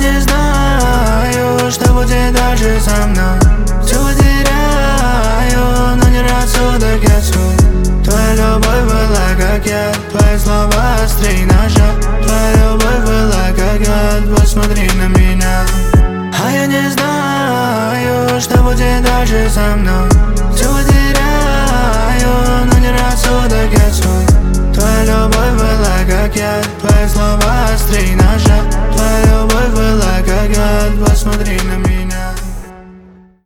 не знаю, что будет дальше со мной. Все потеряю, но не рассудок я свой. Твоя любовь была как яд, твои слова острей ножа. Твоя любовь была как яд, посмотри на меня. А я не знаю, что будет дальше со мной. Все потеряю, но не рассудок я свой. Твоя любовь была как яд, твои слова острей ножа. Твоя любовь была как яд, посмотри на меня.